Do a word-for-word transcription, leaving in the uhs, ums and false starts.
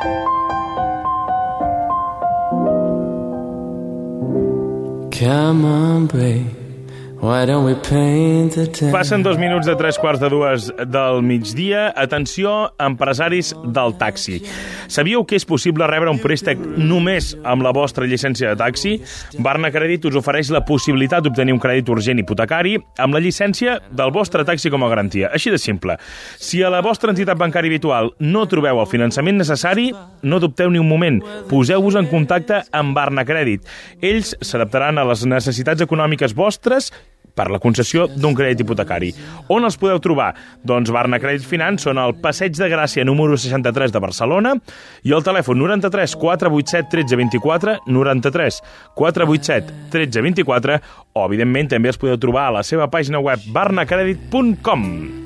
Come on, babe. Why don't we paint the town? Passen dos minuts de tres quarts de dues del migdia. Atenció, empresaris del taxi. Sabíeu que és possible rebre un préstec només amb la vostra llicència de taxi? Barna Crèdit us ofereix la possibilitat d'obtenir un crèdit urgent hipotecari amb la llicència del vostre taxi com a garantia. Així de simple. Si a la vostra entitat bancària habitual no trobeu el finançament necessari, no dubteu ni un moment. Poseu-vos en contacte amb Barna Crèdit. Ells s'adaptaran a les necessitats econòmiques vostres per la concessió d'un crèdit hipotecari. On els podeu trobar? Doncs Barna Crèdit Finance són al Passeig de Gràcia número seixanta-tres de Barcelona i el telèfon noranta-tres quatre vuit set tretze vint-i-quatre, noranta-tres quatre vuit set tretze vint-i-quatre, o evidentment també els podeu trobar a la seva pàgina web barnacredit punt com.